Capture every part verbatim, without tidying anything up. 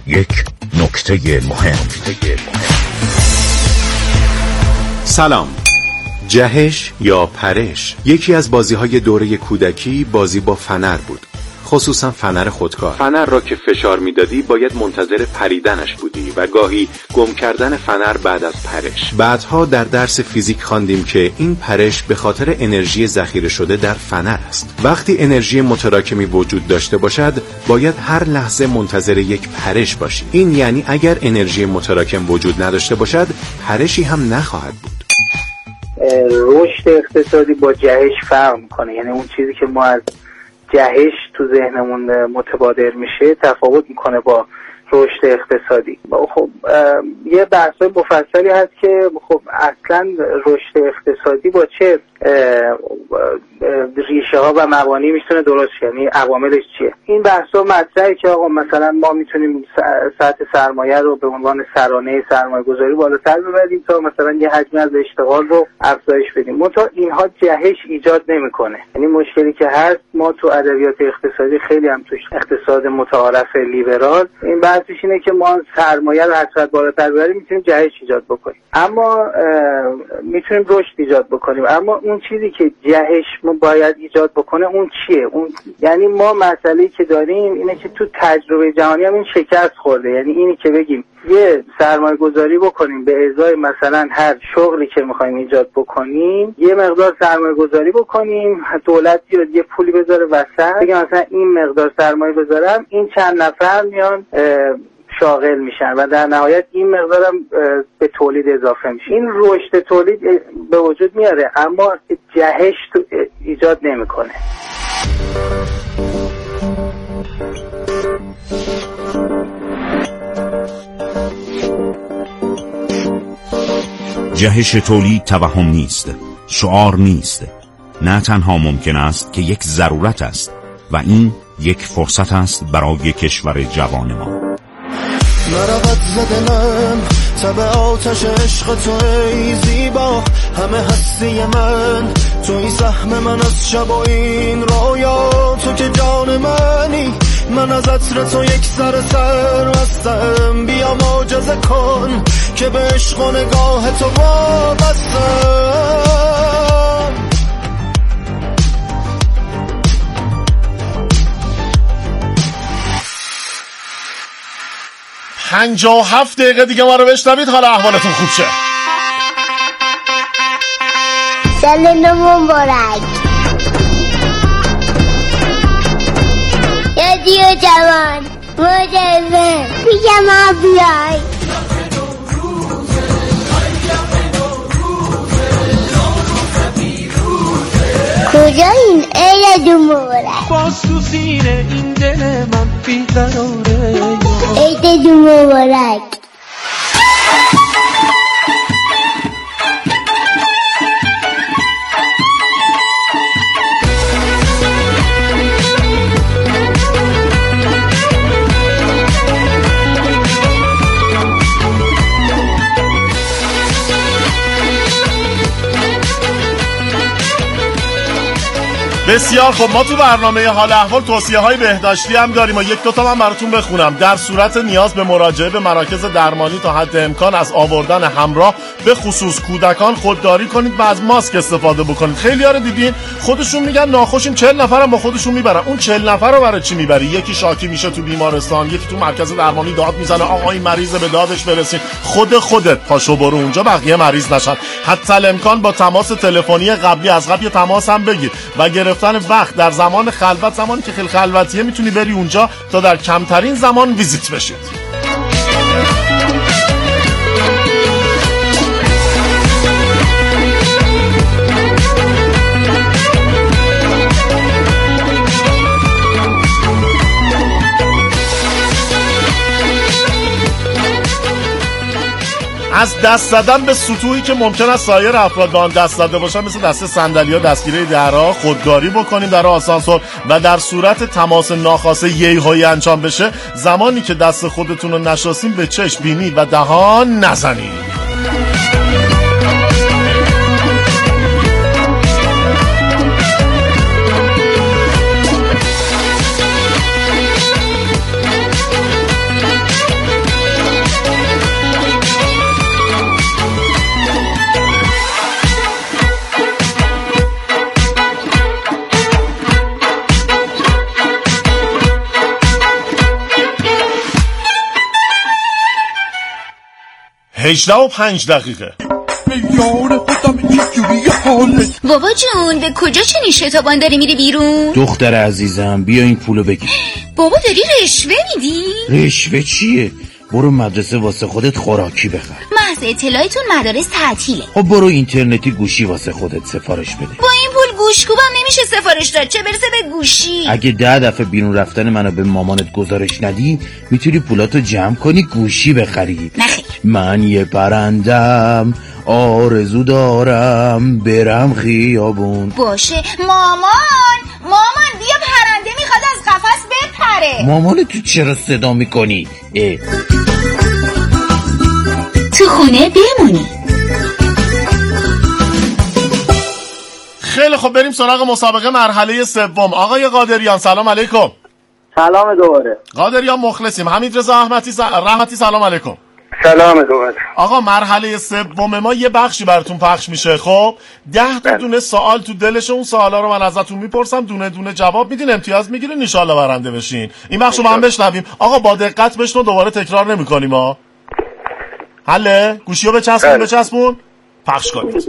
یک نکته مهم. سلام. جهش یا پرش یکی از بازی‌های دوره کودکی بازی با فنر بود، خصوصا فنر خودکار. فنر را که فشار میدادی باید منتظر پریدنش بودی و گاهی گم کردن فنر بعد از پرش. بعدها در درس فیزیک خواندیم که این پرش به خاطر انرژی ذخیره شده در فنر است. وقتی انرژی متراکمی وجود داشته باشد باید هر لحظه منتظر یک پرش باشی. این یعنی اگر انرژی متراکم وجود نداشته باشد پرشی هم نخواهد بود. رشد اقتصادی با جهش فرق میکنه، یعنی اون چیزی که ما از جهش تو ذهنمون متبادر میشه تفاوت میکنه با رشد اقتصادی. خب یه بحثای مفصلی هست که خب اصلا رشد اقتصادی با چه ریشه ها و مبانی میتونه درست شه، یعنی عواملش چیه. این بحثا مطرحه که آقا مثلا ما میتونیم سطح سرمایه رو به عنوان سرانه سرمایه گذاری بالاتر ببریم تا مثلا یه حجم از اشتغال رو افزایش بدیم. منتها اینها جهش ایجاد نمیکنه. یعنی مشکلی که هست، ما تو ادبیات اقتصادی خیلی هم توش اقتصاد متعارف لیبرال این بحثش اینه که ما سرمایه رو حسرت بالاتر ببریم میتونیم جهش ایجاد بکنیم، اما میتونیم رشد ایجاد بکنیم. اما اون چیزی که جهش ما باید ایجاد بکنه اون چیه؟ اون یعنی ما مسئله‌ای که داریم اینه که تو تجربه جهانی هم این شکست خورده. یعنی اینی که بگیم یه سرمایه گذاری بکنیم به ازای مثلا هر شغلی که میخوایم ایجاد بکنیم یه مقدار سرمایه گذاری بکنیم، دولت بیاد یه پولی بذاره وسط بگه مثلا این مقدار سرمایه بذارم این چند نفر میان شاغل میشن و در نهایت این مقدارم به تولید اضافه میشه. این رشد تولید به وجود میاره اما جهش ایجاد نمیکنه. جهش تولید توهم نیست، شعار نیست، نه تنها ممکن است که یک ضرورت است و این یک فرصت است برای کشور جوان ما. نرود زدنم تب آتش عشق تو ای زیبا، همه هستی من توی سهم من از شب و این رویا، تو که جان منی من از عطر تو یک سر سر هستم، بیا معجزه کن که به عشق و نگاه تو وابستم. پنجاه و هفت دقیقه دیگه ما رو بشنوید، حالا احوالتون خوب شه. سال نو مبارک. رادیو جوان مجرم پیش ما بیای. کجا این ای رادیو مبارک؟ باز تو سینه این دل من بیقراره. ای رادیو مبارک. بسیار خب، ما تو برنامه حال احوال توصیه های بهداشتی هم داریم و یک دوتا من براتون بخونم. در صورت نیاز به مراجعه به مراکز درمانی تا حد امکان از آوردن همراه به خصوص کودکان خودداری کنید و از ماسک استفاده بکنید. خیلی ها رو دیدین خودشون میگن ناخوشیم، چهل نفرم با خودشون میبرن. اون چهل نفر رو برای چی میبری؟ یکی شاکی میشه تو بیمارستان، یکی تو مرکز درمانی داد میزنه آقا این مریض به دادش برسین. خود خودت پاشو برو اونجا، بقیه مریض نشن. حتی الامکان با تماس تلفنی قبلی از قبل تماس هم بگیر و گرفتن وقت در زمان خلوت، زمانی که خیلی خلوتیه میتونی بری اونجا تا در کمترین زمان ویزیت بشید. از دست زدن به سطوحی که ممکن است سایر افراد به آن دست زده باشن، مثل دست صندلی‌ها، دستگیره درها، خودداری بکنیم در آسانسور و در صورت تماس ناخواسته یی‌هایی انجام بشه، زمانی که دست خودتون رو نشناسین به چشم، بینی و دهان نزنید. هجده و پنج دقیقه. بابا جون به کجا چنین شتابان داری میری بیرون؟ دختر عزیزم بیا این پولو بگیر. بابا داری رشوه میدی؟ رشوه چیه؟ برو مدرسه واسه خودت خوراکی بخر. محض اطلاعتون مدارس تعطیله. خب برو اینترنتی گوشی واسه خودت سفارش بده. با این پول گوشکوبم نمیشه سفارش داد، چه برسه به گوشی. اگه ده دفعه بیرون رفتن منو به مامانت گزارش ندی میتونی پولاتو جمع کنی گوشی بخری. نخیر. من یه پرندم آرزو دارم برم خیابون. باشه مامان مامان بیا پرنده میخواد از قفس بپره. مامان تو چرا صدا میکنی؟ اه. تو خونه بمونی. خیلی خب بریم سراغ مسابقه مرحله سوم. آقای قادریان سلام علیکم. سلام دوباره. قادریان مخلصیم. حمید رضا احمدی س... رحمتی سلام علیکم. سلام دوباره. آقا مرحله سوم ما یه بخشی براتون پخش میشه. خب ده تا دونه سوال تو دلش، اون سوالا رو من ازتون میپرسم، دونه دونه جواب میدین، امتیاز میگیرین، ان شاءالله برنده بشین. این بخشو با هم بشنویم. آقا با دقت بشنو، دوباره تکرار نمی‌کنیم ها. حله گوشیو بچسبون بچسبون پخش کنید.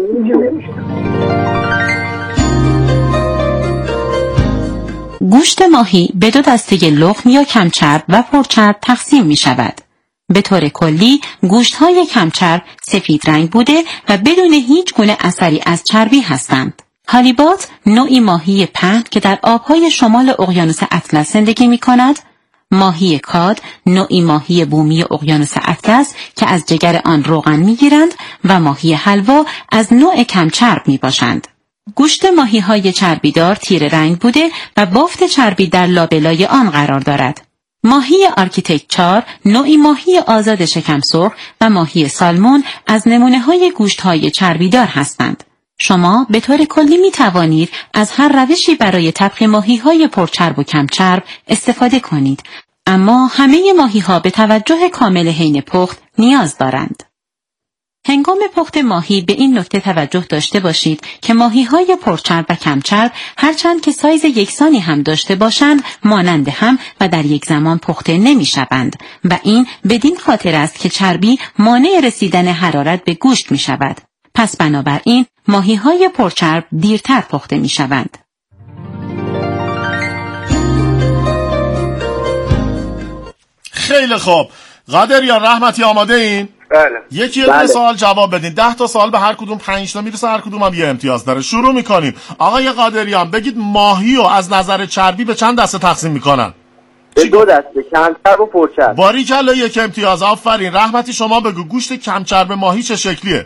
گوشت ماهی به دو دسته لخم یا کمچرب و پرچرب تقسیم می شود. به طور کلی گوشت‌های کمچرب سفید رنگ بوده و بدون هیچ گونه اثری از چربی هستند. هالیبات نوعی ماهی پهن که در آبهای شمال اقیانوس اطلس زندگی می کند. ماهی کاد نوعی ماهی بومی اقیانوس اطلس که از جگر آن روغن می گیرند و ماهی حلوا از نوع کمچرب می باشند. گوشت ماهی‌های چربیدار تیره رنگ بوده و بافت چربی در لابلای آن قرار دارد. ماهی آرکیتکچار نوعی ماهی آزاد شکم سرخ و ماهی سالمون از نمونه‌های گوشت‌های چربیدار هستند. شما به طور کلی می توانید از هر روشی برای طبخ ماهی‌های پرچرب و کمچرب استفاده کنید، اما همه ماهی‌ها به توجه کامل حین پخت نیاز دارند. هنگام پخت ماهی به این نکته توجه داشته باشید که ماهی‌های پرچرب و کمچرب هرچند که سایز یکسانی هم داشته باشند مانند هم و در یک زمان پخته نمی‌شوند و این بدین خاطر است که چربی مانع رسیدن حرارت به گوشت می‌شود. پس بنابراین ماهی‌های پرچرب دیرتر پخته می‌شوند. خیلی خوب. قادریان رحمتی آماده این؟ بله. یکی یه سوال جواب بدین. ده تا سوال به هر کدوم پنج تا میرسه، هر کدوم هم یه امتیاز داره. شروع میکنیم. آقای قادریان بگید ماهی رو از نظر چربی به چند دسته تقسیم میکنن؟ به دو دسته، کمچرب و پرچرب. باریکلا یک امتیاز. آفرین. رحمتی شما بگو گوشت کمچرب ماهی چه شکلیه؟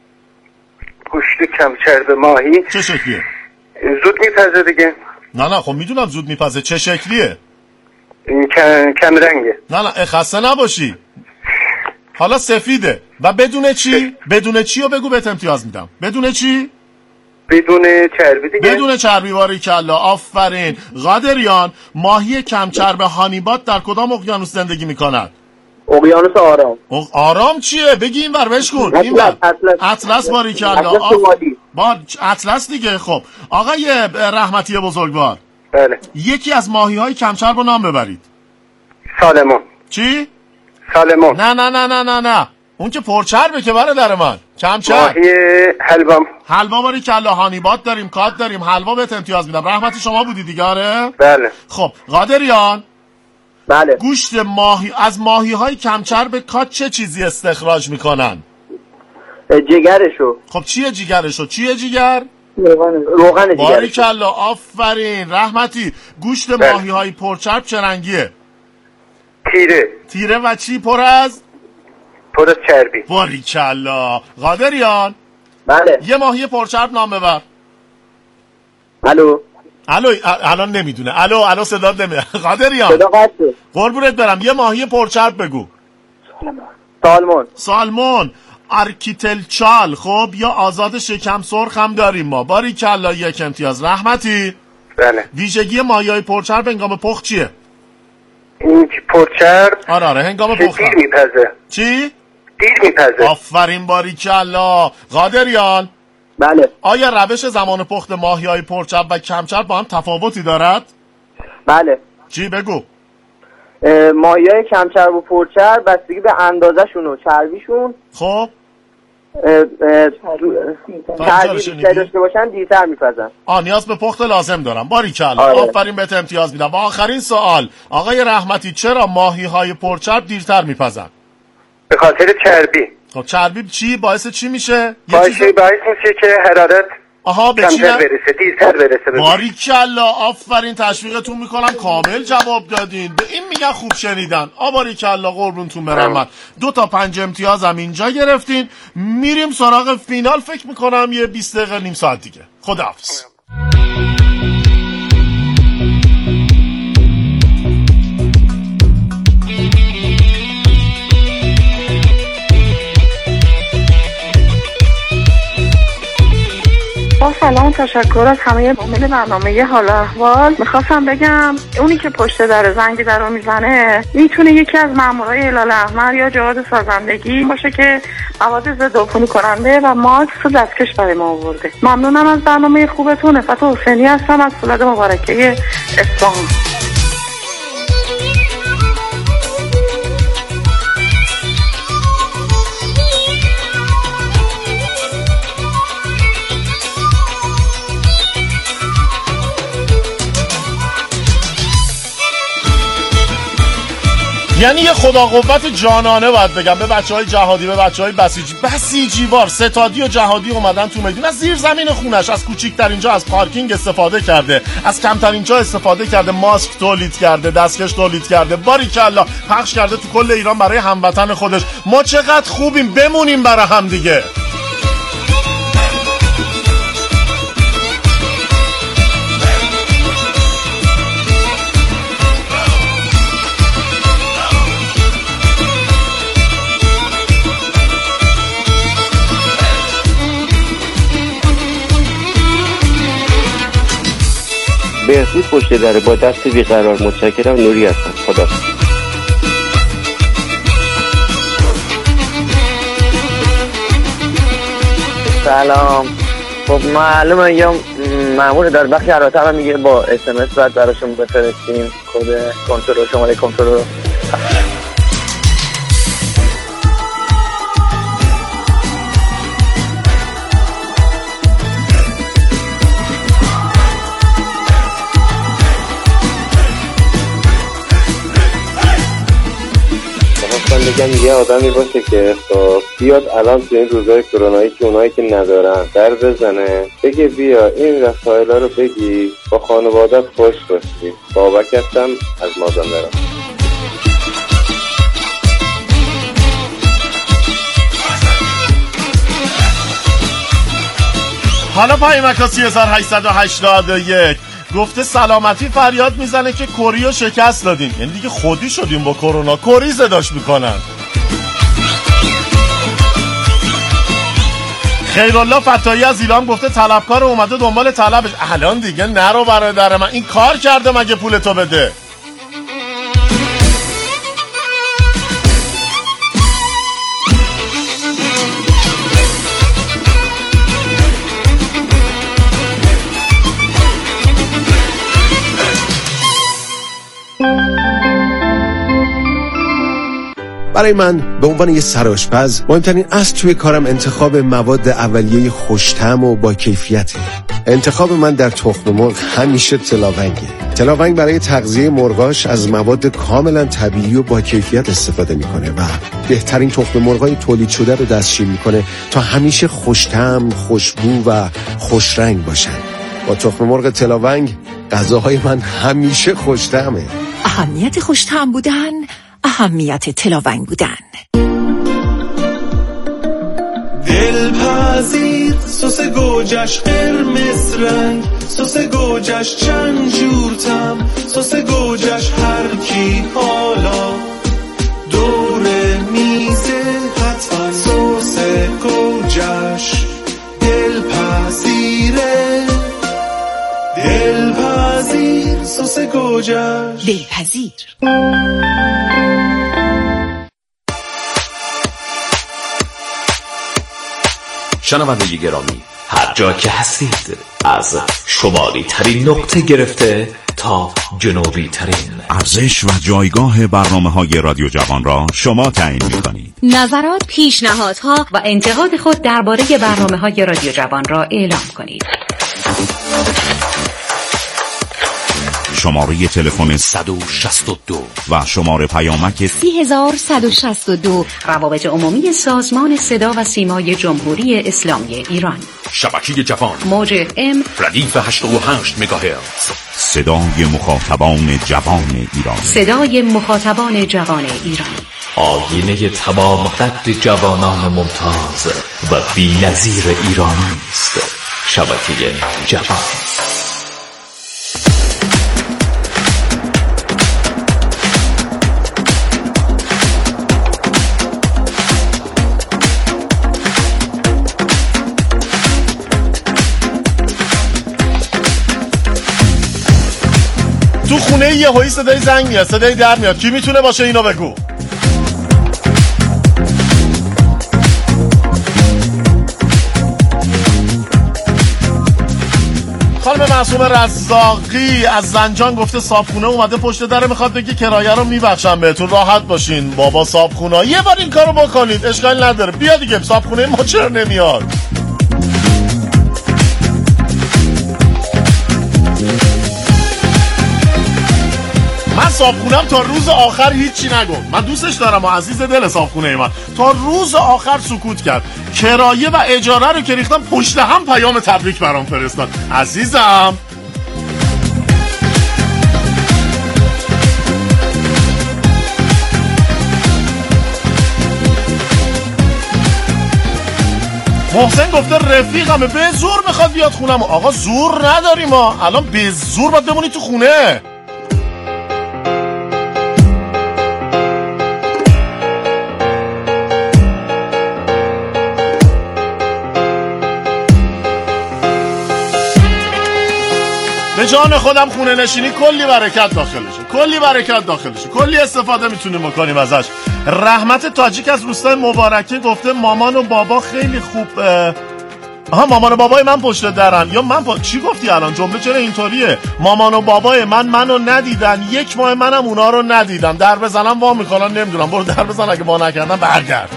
گوشت کمچرب ماهی چه شکلیه؟ زود میپزه دیگه. نه نه خب میدونم زود میپزه. چه شکلیه؟ کم, کم رنگه. نه نه خسته نباشی. حالا سفیده. و بدون چی؟ بدون چی رو بگو بهت امتیاز میدم. بدون چی؟ بدون چربی دیگه. بدون چربی. باریکلا. آفرین. قادریان ماهی کمچرب هانیبات در کدام اقیانوس زندگی میکند؟ اقیانوس آرام. آرام چیه؟ بگی این ور بش کن. این ور. اطلس. اطلس. باریکلا. با اطلس دیگه. خب آقای رحمتی بزرگوار. بله. یکی از ماهی‌های کمچرب رو نام ببرید. سالمون. چی؟ سالمون. نه نه نه نه نه نه. اون که پرچربه که برادر من. کمچرب. ماهی حلوا. حلوا باریکلا. هانیبات داریم، کات داریم، حلوا بهت امتیاز میدم. رحمتی شما بودی دیگه. آره؟ بله. خب قادریان. بله. گوشت ماهی از ماهی‌های کمچرب کات چه چیزی استخراج میکنن؟ جگرشو. خب چیه جگرشو؟ چیه جگر؟ روغن جگر. باریکلا. آفرین. رحمتی گوشت ماهی‌های پرچرب چه رنگیه؟ تیره. تیره و چی پر از؟ پر از چربی. باریکلا. قادریان. بله. یه ماهی پرچرب نام ببر. الو. الو الان نمیدونه. الو الو صدا نمیاد. قادریان. صدا قطعه. قربونت برم. یه ماهی پرچرب بگو. سالمون. سالمون. آرکیتلچال. خب یا آزاد شکم سرخ هم داریم ما. باریکلا. یک امتیاز. رحمتی. بله. ویژگی ماهی‌های پرچرب هنگام پخت چیه؟ این پرچرب. آره آره هنگام پخت. دیر میپزه. چی؟ دیر میپزه. آفرین. باریکلا. قادریان. بله. آیا روش زمان پخت ماهی‌های پرچرب و کمچرب با هم تفاوتی دارد؟ بله. چی بگو؟ ماهی‌های کم چرب و پرچرب بستگی به اندازه‌شون و چربیشون خب چربی داشته باشن دیرتر میپزن. آ نیاز به پخت لازم دارم. باریکلا. آره. آفرین، بهت امتیاز میدم. و آخرین سوال آقای رحمتی، چرا ماهی‌های پرچرب دیرتر میپزن؟ به خاطر چربی. خب چربی چی باعث چی میشه؟ باعث چیز... باعث میشه که حرارت آها به چی برسه، دیرتر برسه. باریکلا، آفرین، تشویقتون میکنم، کامل جواب دادین. به این میگن خوب شنیدن. آ باریکلا، قربونتون برم. من دو تا پنج امتیازم اینجا گرفتین. میریم سراغ فینال. فکر میکنم یه بیست دقیقه نیم ساعت دیگه. خداحافظ. با سلام، تشکر از همه عامل برنامه حال احوال. میخواستم بگم اونی که پشت در زنگ در رو میزنه میتونه یکی از مامورای هلال احمر یا جهاد سازندگی باشه که مواد ضد عفونی کننده و ماکس و دستکش برای ما آورده. ممنونم از برنامه خوبتون. نفت حسینی هستم از فولاد مبارکه اصفهان. یعنی یه خدا قوت جانانه باید بگم به بچهای جهادی، به بچهای بسیجی بسیجیوار ستادی و جهادی اومدن تو میدون، از زیر زمین خونش، از کوچیکترین جا، از پارکینگ استفاده کرده، از کمترین جا استفاده کرده، ماسک تولید کرده، دستکش تولید کرده، باریکلا پخش کرده تو کل ایران برای هموطن خودش. ما چقدر خوبیم، بمونیم برای هم دیگه. بهزود پشت داره با دست بیقرار. متشکرم. نوری هستم. خدا. سلام. خب معلومه یا مامور در بخش ارائه هم میگه با اس ام اس بعد براشون بفرستیم کد کنترل، شماره کنترل. بگم یه آدمی باشه که خب بیاد الان تو این روزهای کرونایی که اونایی که ندارن در بزنه بگه بیا این رسائل رو بگی با خانوادت خوش باشی. بابک هستم از مازندران. حالا پیامک سه هزار و هشتصد و هشتاد و یک گفته سلامتی فریاد میزنه که کریو شکست دادیم. یعنی دیگه خودی شدیم با کرونا، کری زداش میکنن. خیرالله فتایی از ایلام گفته طلبکار اومده دنبال طلبش. الان دیگه نرو برادر من، این کار کرده مگه پولتو بده. برای من به عنوان یه سرآشپز مهمترین اصل توی کارم انتخاب مواد اولیه خوش‌طعم و با کیفیته. انتخاب من در تخم مرغ همیشه تلاونگه. تلاونگ برای تغذیه مرغاش از مواد کاملا طبیعی و با کیفیت استفاده میکنه و بهترین تخم مرغای تولید شده رو دستشویی میکنه تا همیشه خوش‌طعم، خوشبو و خوشرنگ باشن. با تخم مرغ تلاونگ غذاهای من همیشه خوش‌طعمه. اهمیت خوش‌طعم بودن، اهمیت تلاونگ بودن. دلپذیر سس گوجش قرمز رنگ، سس گوجش چند جور طعم، سس گوجش هر کی حالا دور میزه حتما سس گوجش دلپذیره. دلپذیر سس گوجش دلپذیر. شنونده گرامی، هر جا که هستید از شمالی ترین نقطه گرفته تا جنوبی ترین. ارزش و جایگاه برنامه‌های رادیو جوان را شما تعیین می‌کنید. نظرات، پیشنهادها و انتقاد خود درباره برنامه‌های رادیو جوان را اعلام کنید. شماره تلفن صد و شصت و دو و شماره پیامک سی هزار صد و شصت و دو روابط عمومی سازمان صدا و سیمای جمهوری اسلامی ایران. شبکه جوان موج اف ام ردیف هشتاد و هشت مگاهرتز. صدای مخاطبان جوان ایران. صدای مخاطبان جوان ایران. آینه تمام قد جوانان ممتاز و بی‌نظیر ایرانی است. شبکه جوان. تو خونه یه هایی صدای زنگ میاد، صدای در میاد. کی میتونه باشه؟ اینو بگو. خانم معصومه رزاقی از زنجان گفته صابخونه اومده پشت در، میخواد بگه کرایه رو میبخشم بهتون، راحت باشین. بابا صابخونه یه بار این کارو بکنید اشکال نداره. بیا دیگه، صابخونه ما چرا نمیاد؟ من صابخونم تا روز آخر هیچی نگفت. من دوستش دارم و عزیز دل صابخونه من. تا روز آخر سکوت کرد. کرایه و اجاره رو که ریختم پشت هم پیام تبریک برام فرستاد. عزیزم محسن گفته رفیقمه به زور میخواد بیاد خونم. آقا زور نداریم ما الان، به زور باید بمونی تو خونه. به جان خودم خونه نشینی کلی برکت داخلشه، کلی برکت داخلشه، کلی استفاده میتونیم بکنیم ازش. رحمت تاجیک از روستای مبارکه گفته مامان و بابا خیلی خوب. آها مامان و بابای من پشت درن. یا من پا... چی گفتی الان؟ جمله چرا اینطوریه؟ مامان و بابای من منو ندیدن، یک ماه منم اونا رو ندیدم. در بزنم وا میکنن نمیدونم. برو در بزن، اگه وا نکردن برگرد.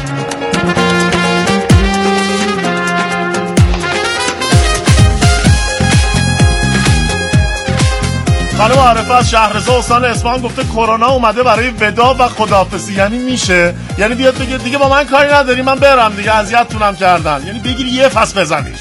خانم عارفه از شهرزا استان اصفهان گفته کرونا اومده برای ودا و خداحافظی. یعنی میشه؟ یعنی بیاد بگه دیگه با من کاری نداری، من برم دیگه، اذیتتونم کردن. یعنی بگیری یه فصل بزنیش.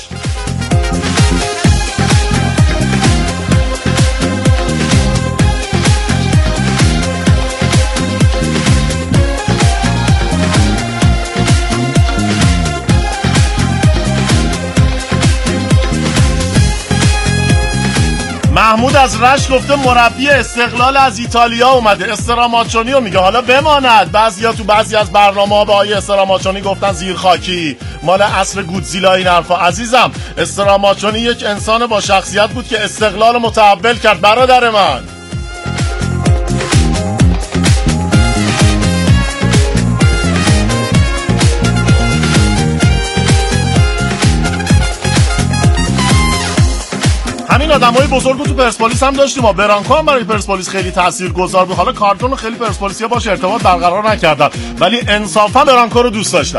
محمود از رشت گفته مربی استقلال از ایتالیا اومده، استراماچونی رو میگه حالا بماند. بعضیا تو بعضی از برنامه‌ها به آقای استراماچونی گفتن زیر خاکی، مال عصر گودزیلا این حرفا. عزیزم استراماچونی یک انسان با شخصیت بود که استقلال متحول کرد برادر من. همین آدمای بزرگو تو پرسپولیس هم داشتیم. ما برانکو هم برای پرسپولیس خیلی تاثیرگذار بود. حالا کارتون خیلی پرسپولیسیا باشه ارتباط برقرار نکردن، ولی انصافا برانکو رو دوست داشتن.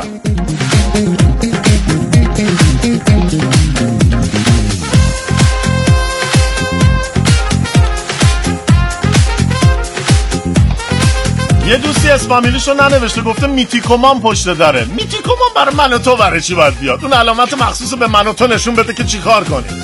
یه دوستی اسفامیلیشو ننوشته، گفته میتیکومان پشت داره. میتیکومان برای من و تو برای چی باید بیاد؟ اون علامت مخصوص به من و تو نشون بده که چی کار کنیم.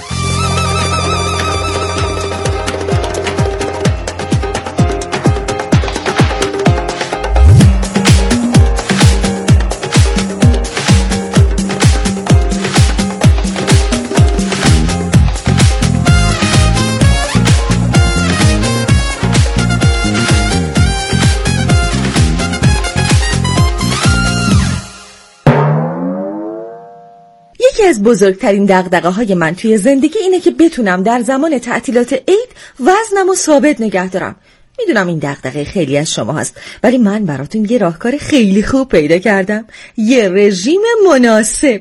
یکی از بزرگترین دغدغه‌های من توی زندگی اینه که بتونم در زمان تعطیلات عید وزنم رو ثابت نگه دارم. میدونم این دغدغه خیلی از شما هست، ولی من براتون یه راهکار خیلی خوب پیدا کردم، یه رژیم مناسب.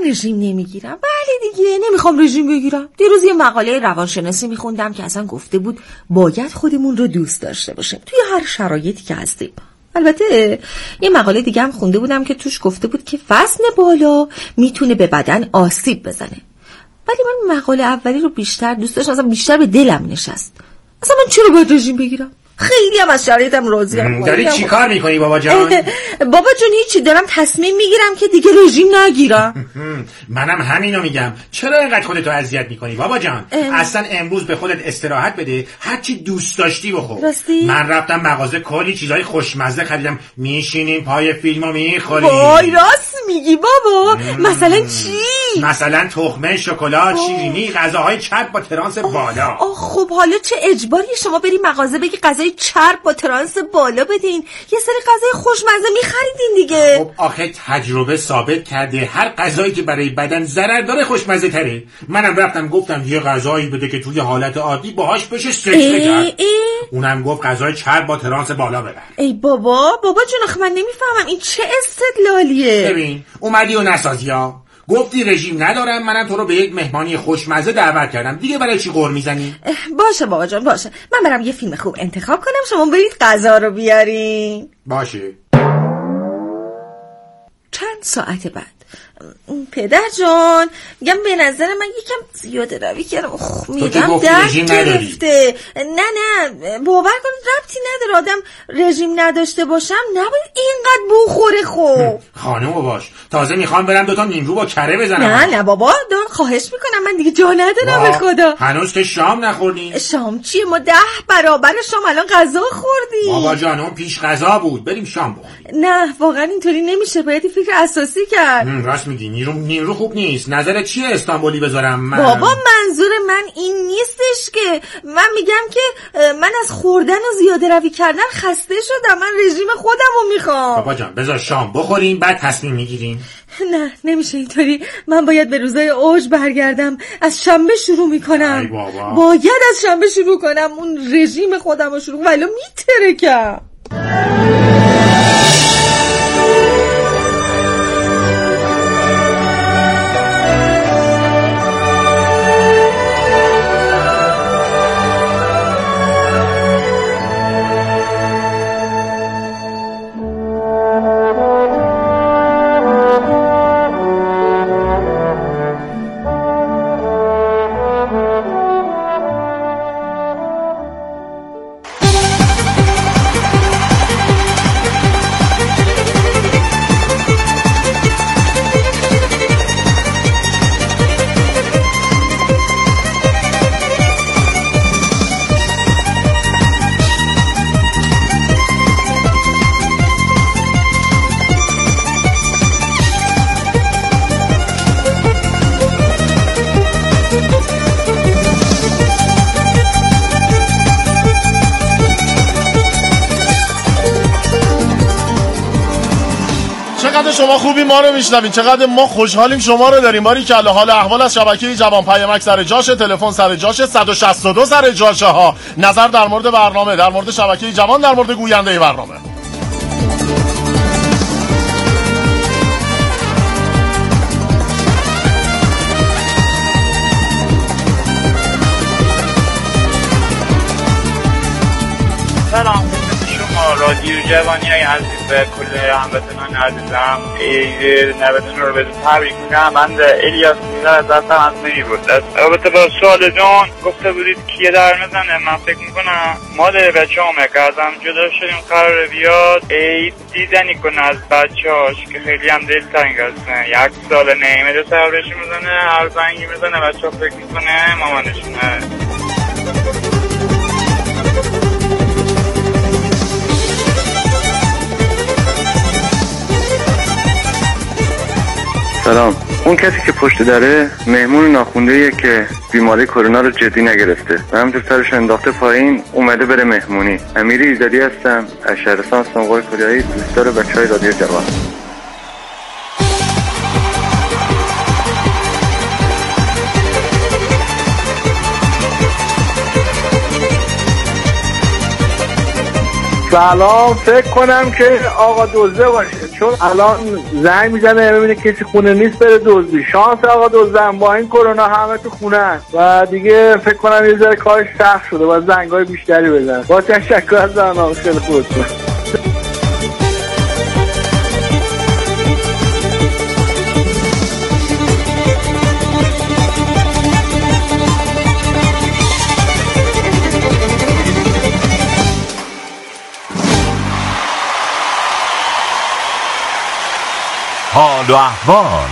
رژیم نمیگیرم. بله دیگه نمیخوام رژیم بگیرم. دیروز یه مقاله روانشناسی میخوندم که اصلا گفته بود باید خودمون رو دوست داشته باشیم توی هر شرایطی که هستیم. البته یه مقاله دیگه هم خونده بودم که توش گفته بود که وزن بالا میتونه به بدن آسیب بزنه. ولی من مقاله اولی رو بیشتر دوست داشتم، اصلا بیشتر به دلم نشست. اصلا من چرا باید رژیم بگیرم؟ خیلی هم از شرایطم راضیم. داری چی کار میکنی بابا جان؟ بابا جون هیچی، دارم تصمیم میگیرم که دیگه رژیم نگیرم. منم همینو میگم. چرا اینقدر خودتو اذیت میکنی بابا جان؟ اصلا امروز به خودت استراحت بده، هرچی دوست داشتی بخور. راستی؟ من رفتم مغازه کلی چیزای خوشمزه خریدم، میشینیم پای فیلمو میخوریم. وای راست میگی بابا. مم. مثلا چی؟ مثلا تخمه، شکلات، شیرینی، غذاهای چرب با ترانس بالا. آه خب حالا چه اجباری شما بری مغازه بگی غذای چرب با ترانس بالا بدین؟ یه سری غذای خوشمزه میخریدین دیگه. خب آخه تجربه ثابت کرده هر غذایی که برای بدن ضرر داره خوشمزه تره. منم رفتم گفتم یه غذایی بده که توی حالت عادی باهاش بشه سکته کرد. اونم گفت غذای چرب با ترانس بالا ببر. ای بابا بابا جون آخه من نمیفهمم این چه استدلالیه. ببین اومدی و نسازیا گفتی رژیم ندارم، منم تو رو به یک مهمانی خوشمزه دعوت کردم، دیگه برای چی غر میزنی؟ باشه بابا جان باشه، من برم یه فیلم خوب انتخاب کنم، شما برید غذا رو بیارین. باشه. چند ساعت بعد پدر جان میگم به نظر من یکم زیاده روی کردم، میگم درد گرفته. نه نه باور کنید ربطی نداره، آدم رژیم نداشته باشم نباید اینقدر بخوره. خوب خانومو باش، تازه میخوام برم دوتا نیمرو با کره بزنم. نه نه بابا دار خواهش میکنم، من دیگه جا ندارم به خدا. هنوز که شام نخوردین؟ شام چیه؟ ما ده برابر شام الان غذا خوردیم. بابا جان اون پیش غذا بود، بریم شام بخوریم. نه واقعا اینطوری نمیشه، باید فکر اساسی کرد. راست میگی، نیرو نیرو خوب نیست. نظرت چیه استانبولی بذارم من؟ بابا منظور من این نیستش که من میگم که من از خوردن و زیاده روی کردن خسته شدم، من رژیم خودم رو میخوام. بابا جان بذار شام بخوریم بعد تصمیم میگیریم. نه نمیشه اینطوری، من باید به روزای اوج برگردم، از شنبه شروع میکنم. ای بابا. باید از شنبه شروع کنم اون رژیم خودم رو شروع، ولی میترکم. شما خوبی ما رو میشنوین، چقدر ما خوشحالیم شما رو داریم. باری کلا حال احوال از شبکه جوان پیامک سر جاشه، تلفن سر جاشه، صد و شصت و دو سر جاشه ها. نظر در مورد برنامه، در مورد شبکه جوان، در مورد گوینده برنامه. سلام رادیو جوانی های عزیز به کل هموطنان عزیزم نویدون رو بدون تبریک میگم. من الیاس میزن از دستم از نمی بود. البته با سوال دون گفته بودید کیه در میزنه، من فکر میکنم مادر بچه همه که ازم جدا شدیم قرار بیاد ای دیدنی کنه از بچه هاش که خیلی هم دل تنگ هستن. یک سال نیمه دو سربرشی میزنه، هر زنگی میزنه بچه ها فکر میکنه مامانشونه. سلام. اون کسی که پشت دره مهمون ناخونده‌ایه که بیماری کرونا رو جدی نگرفته و همینطور سرش انداخته پایین اومده بره مهمونی. امیری ایزدی هستم از شهرستان سنقای کلیایی، دوستدار بچهای رادیو جوان. سلام، فکر کنم که آقا دزده باشه، چون الان زنگ میزنه ببینه کسی خونه نیست بره دزدی. شانس آقا دزده با این کرونا همه تو خونه هست و دیگه فکر کنم یه ذره کارش سخت شده و زنگای بیشتری بزنه. با تشکر از برنامه خیلی خوبتون. حال و احوال.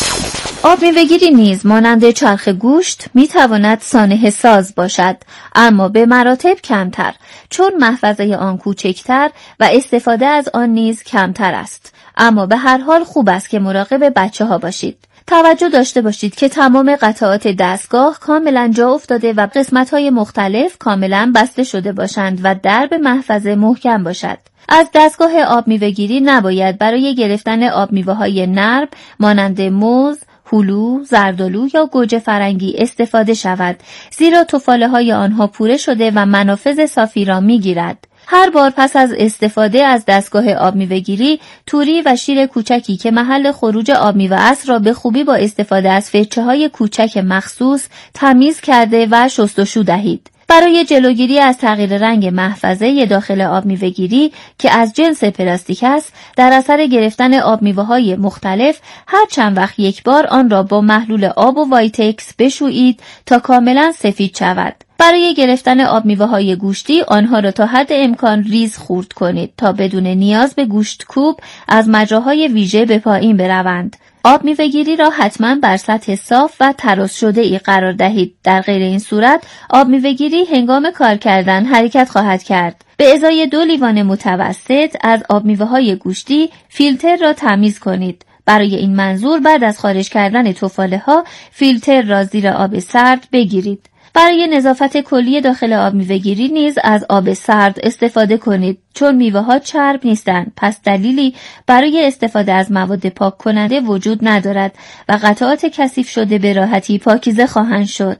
آب میوه‌گیری نیز مانند چرخ گوشت میتواند سانحه ساز باشد، اما به مراتب کمتر، چون محفظه آن کوچکتر و استفاده از آن نیز کمتر است. اما به هر حال خوب است که مراقب بچه ها باشید. توجه داشته باشید که تمام قطعات دستگاه کاملا جا افتاده و قسمت‌های مختلف کاملا بسته شده باشند و درب محفظه محکم باشد. از دستگاه آب میوه‌گیری نباید برای گرفتن آب میوه‌های نرم مانند موز، هلو، زردآلو یا گوجه فرنگی استفاده شود، زیرا تفاله‌های آنها پوره شده و منافذ صافی را می‌گیرد. هر بار پس از استفاده از دستگاه آب میوه‌گیری، توری و شیر کوچکی که محل خروج آب میوه است را به خوبی با استفاده از فرچه‌های کوچک مخصوص تمیز کرده و شستشو دهید. برای جلوگیری از تغییر رنگ محفظه داخل آب میوه‌گیری که از جنس پلاستیک است، در اثر گرفتن آب میوه‌های مختلف هر چند وقت یک بار آن را با محلول آب و وایتکس بشویید تا کاملا سفید شود. برای گرفتن آب میوه‌های گوشتی آنها را تا حد امکان ریز خورد کنید تا بدون نیاز به گوشت کوب از مجراهای ویژه به پایین بروند. آب میوه‌گیری را حتما بر سطح صاف و تراس شده ای قرار دهید. در غیر این صورت آب میوه‌گیری هنگام کار کردن حرکت خواهد کرد. به ازای دو لیوان متوسط از آب میوه‌های گوشتی فیلتر را تمیز کنید. برای این منظور بعد از خارج کردن تفاله‌ها فیلتر را زیر آب سرد بگیرید. برای نظافت کلی داخل آب میوه‌گیری نیز از آب سرد استفاده کنید، چون میوه‌ها چرب نیستند، پس دلیلی برای استفاده از مواد پاک کننده وجود ندارد و قطعات کثیف شده به راحتی پاکیزه خواهند شد.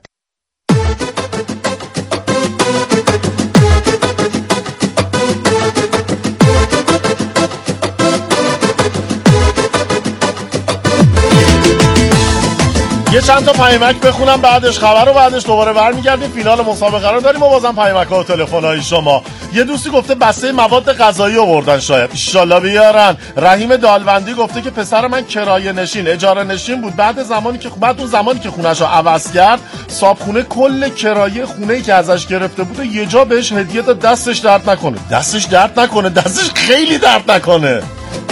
یه چند تا پیامک بخونم بعدش خبر رو بعدش دوباره برمیگردیم فینال مسابقه رو داریم و بازم پیامک‌ها و تلفن‌های شما. یه دوستی گفته بسته مواد غذایی آوردن شاید ان شاءالله بیارن. رحیم دالوندی گفته که پسر من کرایه نشین اجاره نشین بود، بعد زمانی که بعد اون زمانی که خونه‌شو عوض کرد صابخونه کل کرایه خونه‌ای که ازش گرفته بود یه جا بهش هدیه داد. دستش درد نکنه دستش درد نکنه دستش خیلی درد نکنه.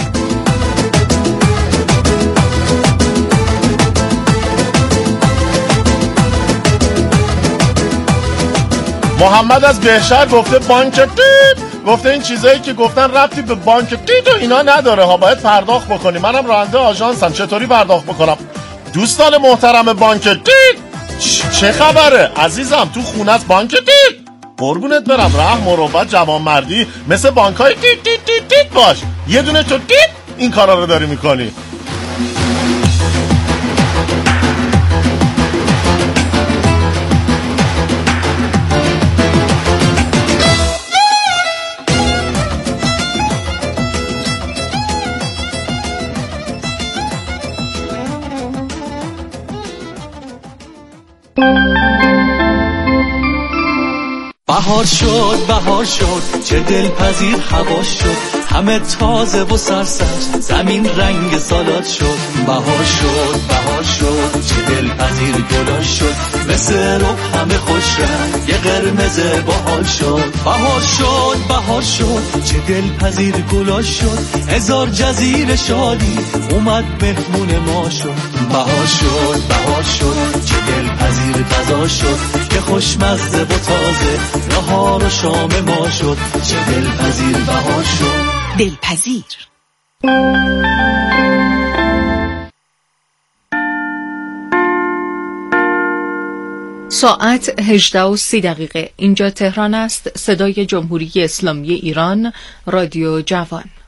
محمد از بهشهر گفته بانک تیت، گفته این چیزایی که گفتن ربطی به بانک تیت و اینا نداره ها، باید پرداخت بکنی. منم راننده آژانسم، چطوری پرداخت بکنم؟ دوستان محترم بانک تیت چه خبره عزیزم؟ تو خونه از بانک تیت قربونت برم، رحم مروت جوانمردی مثل بانکای تیت تیت تیت تیت باش، یه دونه تو تیت این کارا رو داری میکنی. بهار شد بهار شد چه دلپذیر هوا شد، همه تازه و سرسبز زمین رنگ سالاد شد. بهار شد بهار شد چه دلپذیر گلا شد، مثل رب همه خوش رنگ یه قرمز باحال شد. بهار شد بهار شد چه دلپذیر گلا شد، هزار جزیره شادی اومد مهمون ما شد. بهار شد بهار شد چه دلپذیر غذا شد، که خوشمزه و تازه نهار و شام ما شد. چه دلپذیر بهار شد دلپذیر. ساعت هجده و سی دقیقه. اینجا تهران است. صدای جمهوری اسلامی ایران، رادیو جوان.